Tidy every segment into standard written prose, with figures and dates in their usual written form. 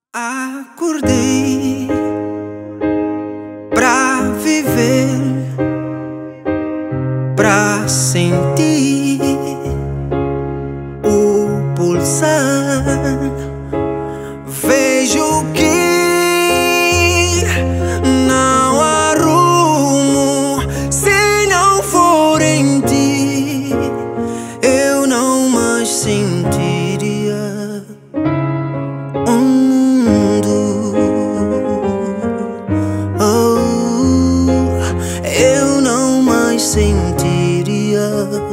Acordei pra viver, pra sentir o pulsar. Vejo que não há rumo se não for em ti. Eu não mais sentiria eu não mais sentiria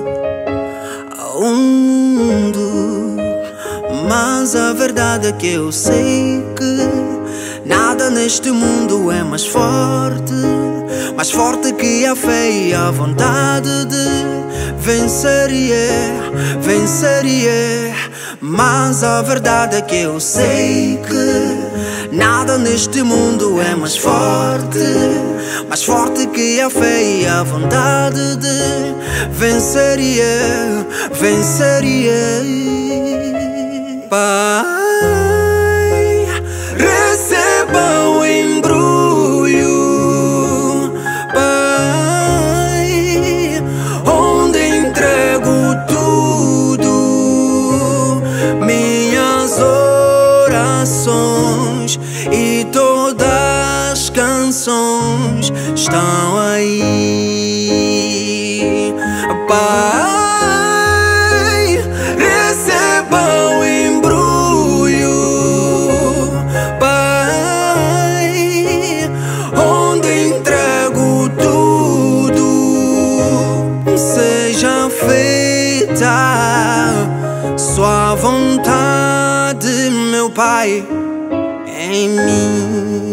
o mundo. Mas a verdade é que eu sei que nada neste mundo é mais forte que a fé e a vontade de vencer, vencer. Mas a verdade é que eu sei que nada neste mundo é mais forte que a fé e a vontade de vencer, vencer. Pai, receba o embrulho, Pai, onde entrego tudo, minhas orações e todas as canções estão aí. Pai, receba o embrulho, Pai, onde entrego tudo, seja feita sua vontade, meu Pai, em mim.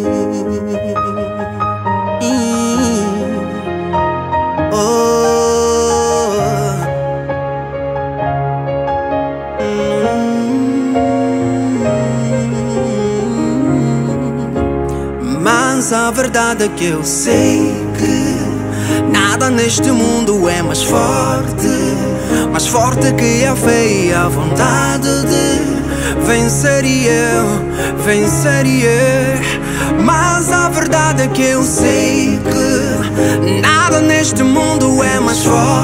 Mas a verdade é que eu sei que nada neste mundo é mais forte que a fé e a vontade de vencer, vencer. Mas a verdade é que eu sei que nada neste mundo é mais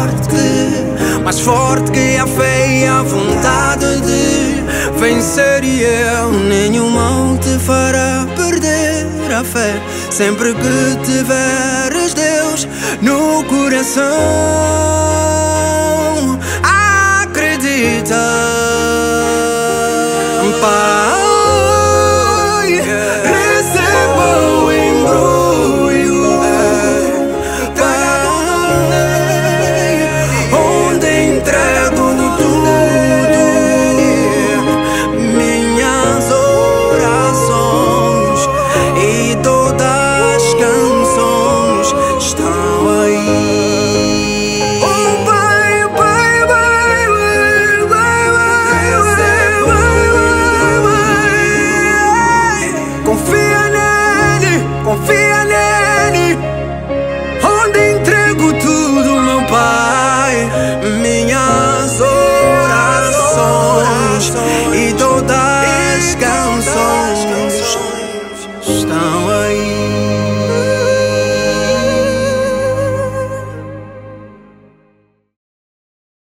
forte que a fé e a vontade de vencer. Nenhum mal te fará perder a fé, sempre que tiveres Deus no coração. Acredita, Pai.